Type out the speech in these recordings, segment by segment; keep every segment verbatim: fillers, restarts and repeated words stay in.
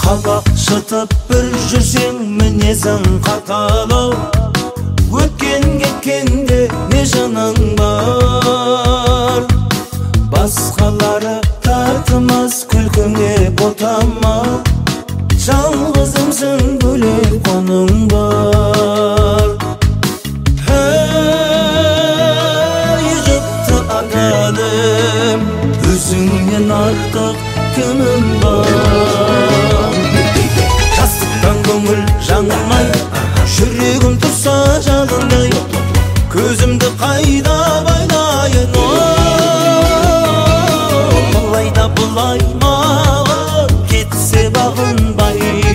Алақшытып бір жүрсең мінезің қаталау, өткен кеткенде не жаның бар. Басқалары тартымас күлкіңе ботама, жалғызымсың бөлек қоның бар. Ей жұпты атадым, өзіңнен артық кімім бар. Жастықтан көңіл жаңылмай, жүрегім тұрса жалындай, көзімді қайда байлайын. Бұлай да бұлай маған кетсе бағынбай.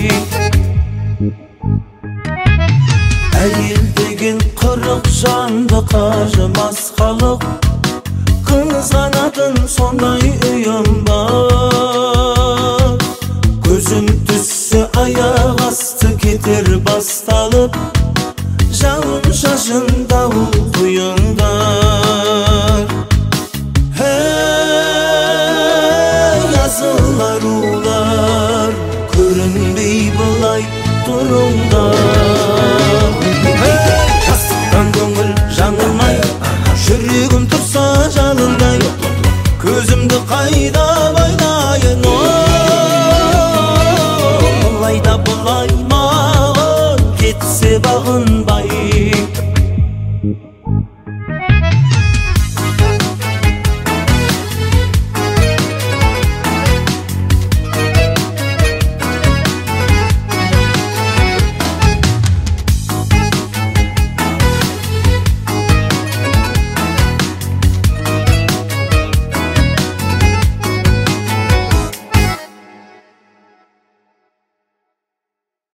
Әйел деген қырық жанды қажымас халық, қызғанатын сондай үйім бар. Көзім түссе аяқ асты кетер басталып, жауын шашын дауыл құйындар. Ей асыл арулар, көрінбей бұлай тұрыңдар. Жастықтан көңіл жаңылмай, жүрегім тұрса жалындай, көзімді қайда байлайын. Бұлай да бұлай маған кетсе бағынбай.